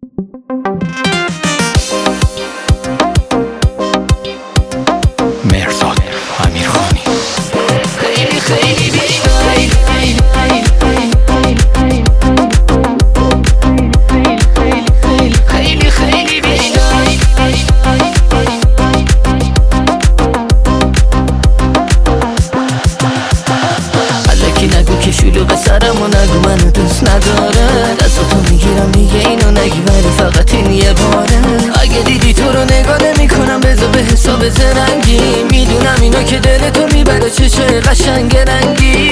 مرزاد امیرخانی. خیلی خیلی بیشتر، خیلی خیلی بیشتر. الکی نگو که شلوغ سرمو نگو منو دوست نداره. دستاتو میگیرم دیگه اینو نگی ولی فقط این یه باره. اگه دیدی تو رو نگاه نمی‌کنم بذار به حساب زرنگی. میدونم اینو که دلتو میبره چشای قشنگ رنگی.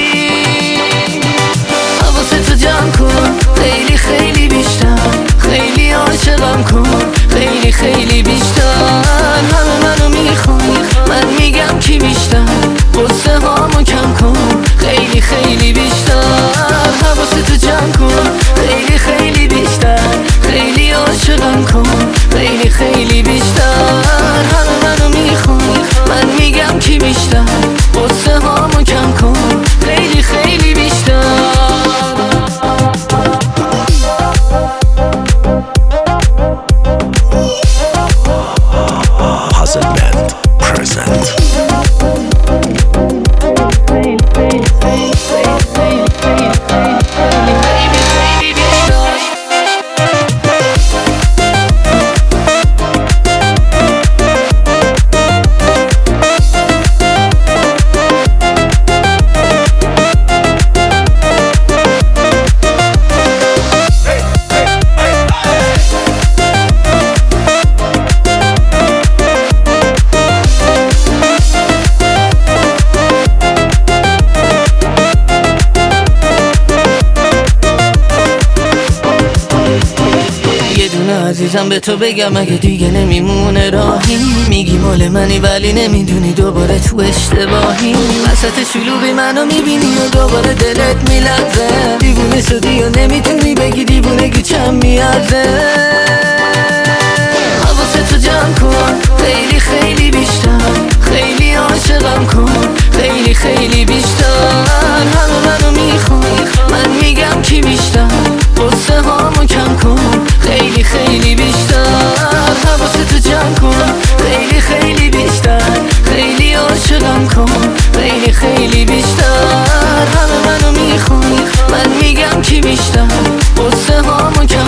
حواستو جمع کن خیلی خیلی بیشتر. خیلی عاشقم کن خیلی خیلی بیشتر. همه منو میخوای من میگم کی بیشتر. قصه هامو کم کن خیلی خیلی بیشتر. حواستو جمع کن خیلی خیلی بیشتر. خیلی عاشقم کن خیلی خیلی بیشتر. همه منو میخوای من میگم کی بیشتر. قصه هامو کم کن خیلی خیلی بیشتر. Puzzlement present. عزیزم به تو بگم اگه دیگه نمیمونه راهی. میگی مال منی ولی نمیدونی دوباره تو اشتباهی. وسط شلوغی منو میبینی و دوباره دلت میلرزه. دیوونه شدی و نمیتونی بگی دیوونگی چند میارزه. حواستو جمع کن خیلی خیلی بیشتر. خیلی عاشقم کن خیلی خیلی بیشتر. همه منو میخوای من میگم کی بیشتر. قصه هامو کم کن خیلی خیلی بیشتر. حواستو جمع کن خیلی خیلی بیشتر. خیلی عاشقم کن خیلی خیلی بیشتر. همه منو میخوای من میگم کی بیشتر. قصه هامو کم